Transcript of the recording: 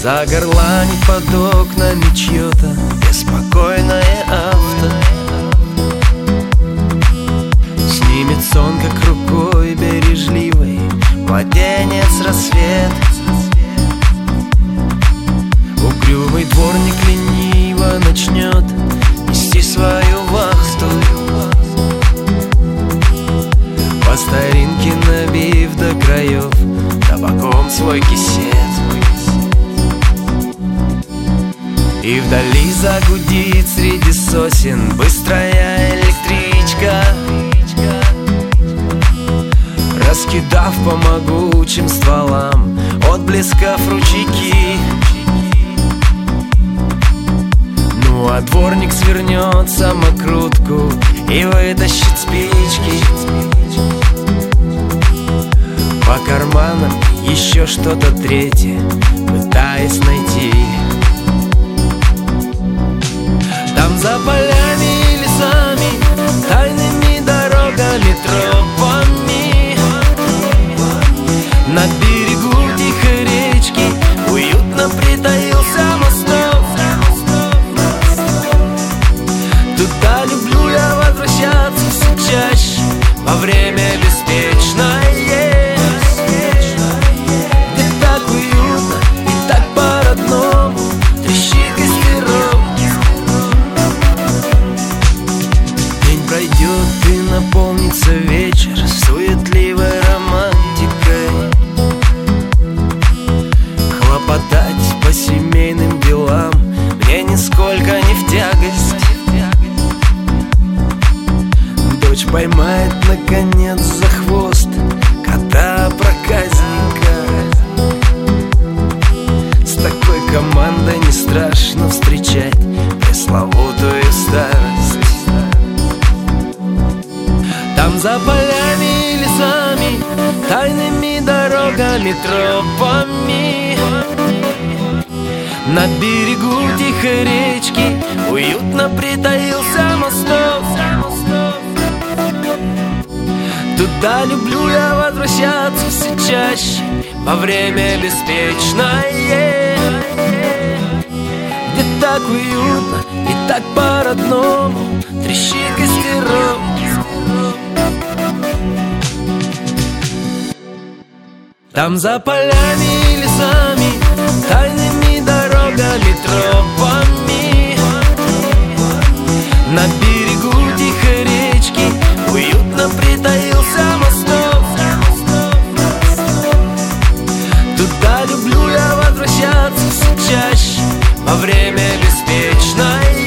Загорланит под окнами чье-то беспокойное авто. Снимет сон, как рукой бережливой младенец рассвет. Угрюмый дворник лениво начнет нести свою вахту, по старинке набив до краев табаком свой кисет. И вдали загудит среди сосен быстрая электричка, раскидав по могучим стволам отблесков ручейки. Ну а дворник свернет самокрутку и вытащит спички. По карманам еще что-то третье пытаясь найти. Там за полями и лесами, тайными дорогами, тропами, на берегу тихой речки уютно притаился мосток. Туда люблю я возвращаться все чаще во время беспечное, где так уютно и так по-родному трещит костерок. День пройдет и наполнится вечер суетливой романтикой. Хлопотать по семейным делам мне нисколько не в тягость. Дочь поймает наконец за хвост кота-проказника. С такой командой не страшно встречать пресловутую старость. Там за полями и лесами, тайными дорогами, тропами, на берегу тихой речки уютно притаился мосток. Туда люблю я возвращаться все чаще во время беспечное, где так уютно и так по-родному трещит костерок. Там за полями и лесами, тайными дорогами, тропами, на берегу тихой речки уютно притаился мосток. Туда люблю я возвращаться все чаще во время беспечное,